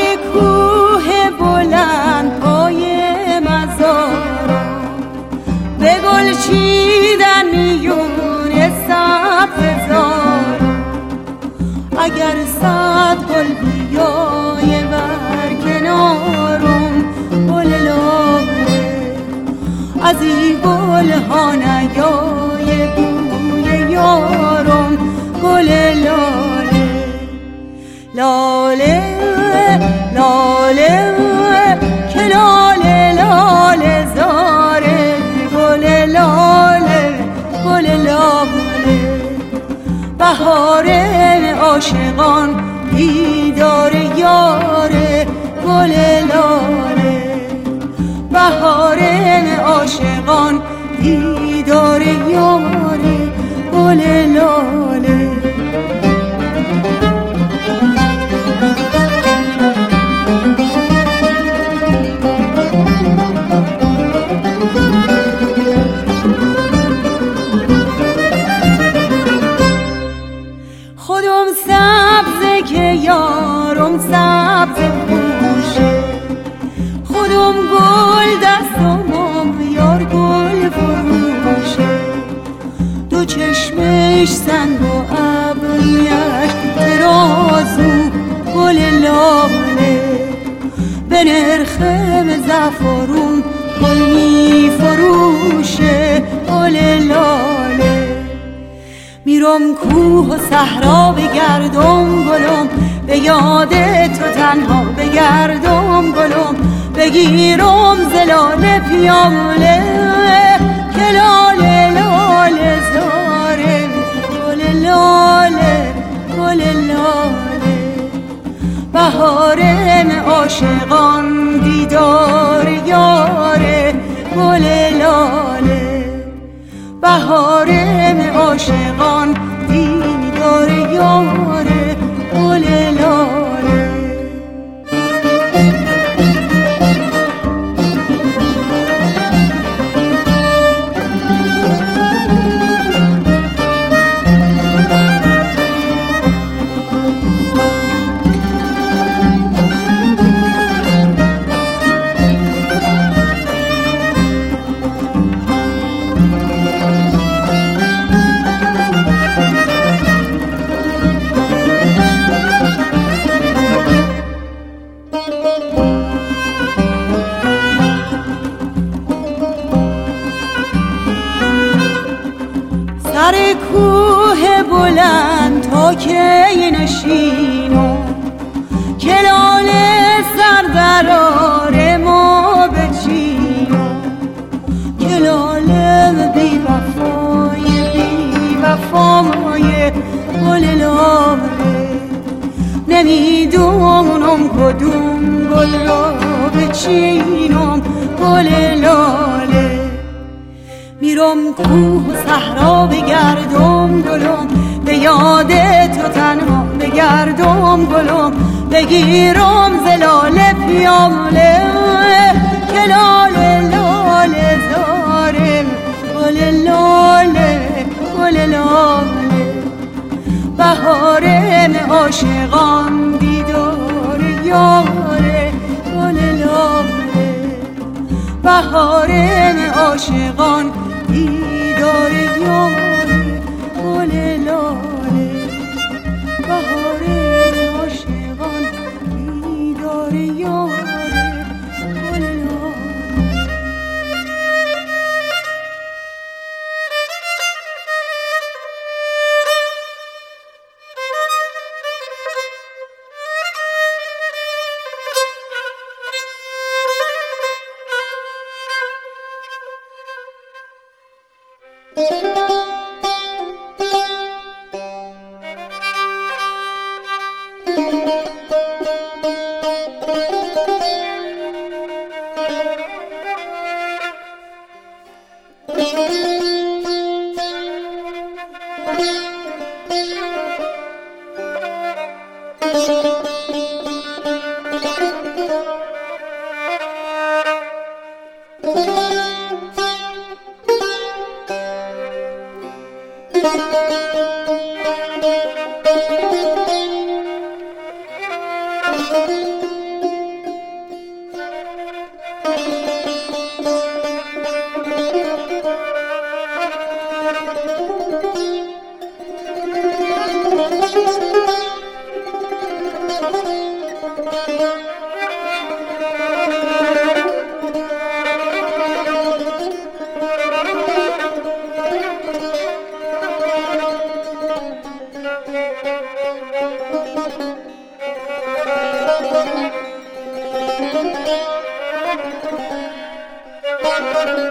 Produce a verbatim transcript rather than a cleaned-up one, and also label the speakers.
Speaker 1: کوه بلند پای مزارم به گل چیدن میون سبز زارم. اگر صد گل بیای بر کنارم گل لاله، از این گل ها نیای بوی یارم گل لاله. لاله لاله که لاله لاله زاره گل لاله گل لاله. بهار عاشقان دیدار یاره گل لاله. بهار عاشقان دیدار یاره گل لاله. خودم سبزه که یارم سبز پوشه، خودم گل دستم یار گل فروشه. دو چشمش سنگ و ابرویش ترازو گل لاله. به نرخ زعفرون گل می فروشه گل لاله. میرم کوه و صحرا بگردم گلم، به یاد تو تنها بگردم گلم. بگیرم زلاله پیاله که لاله لاله زاره گل لاله گل لاله. بهار عاشقان دیدار یاره گل لاله. بهار عاشقان دیدار یاره گل لاله. سر کوه بلند تا کی نشینم، که لاله سر درار ما بچینم. که لاله بی وفای بی وفای گل لاله. نمیدونم کدوم گل را بچینم گل لاله. میرم کوه و صحرا بگردم گلم، به یاد تو تنها بگردم گلم. بگیرم زلاله پیاله که لاله لاله زارم گل لاله گل لاله. بهار عاشقان دیدار یاره گل لاله. بهار عاشقان دیدار یاره گل لاله. بهار عاشقان دیدار یاره گل لاله. شد.